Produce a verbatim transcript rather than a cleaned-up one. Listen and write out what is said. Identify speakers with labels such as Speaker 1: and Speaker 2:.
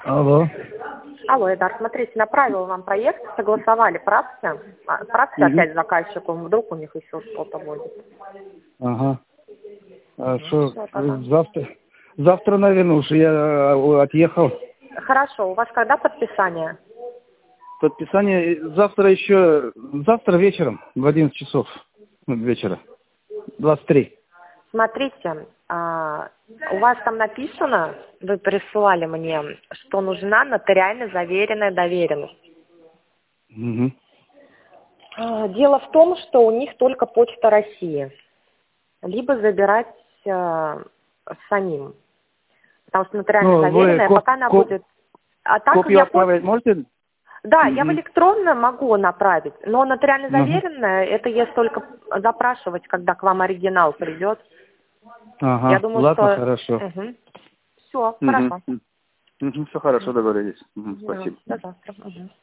Speaker 1: Алло.
Speaker 2: Алло, Эдар, смотрите, направила вам проект, согласовали правки. А, Правки
Speaker 1: Мгм.
Speaker 2: опять заказчику, вдруг у них еще что-то будет.
Speaker 1: Ага. А
Speaker 2: Мгм.
Speaker 1: что,
Speaker 2: Всё, тогда.
Speaker 1: завтра? Завтра, наверное, уже я э, отъехал.
Speaker 2: Хорошо, у вас когда подписание?
Speaker 1: Подписание завтра еще, завтра вечером, в одиннадцать часов вечера, двадцать три.
Speaker 2: Смотрите, а, у вас там написано, вы присылали мне, что нужна нотариально заверенная доверенность.
Speaker 1: Угу.
Speaker 2: А, Дело в том, что у них только Почта России. Либо забирать а, самим. Потому что нотариально
Speaker 1: Ну, вы
Speaker 2: заверенная,
Speaker 1: коп,
Speaker 2: пока она
Speaker 1: коп,
Speaker 2: будет... А так
Speaker 1: копию
Speaker 2: я коп...
Speaker 1: отправить можете?
Speaker 2: Да, я в
Speaker 1: Угу.
Speaker 2: электронно могу направить, но нотариально
Speaker 1: Ага.
Speaker 2: заверенная, это если только запрашивать, когда к вам оригинал придет. Я
Speaker 1: Ага.
Speaker 2: думаю,
Speaker 1: Ладно,
Speaker 2: что...
Speaker 1: хорошо.
Speaker 2: Все,
Speaker 1: Угу.
Speaker 2: хорошо.
Speaker 1: Угу. Все хорошо,
Speaker 2: Мгм.
Speaker 1: договорились. Угу.
Speaker 2: Да,
Speaker 1: Спасибо.
Speaker 2: до завтра. Мгм.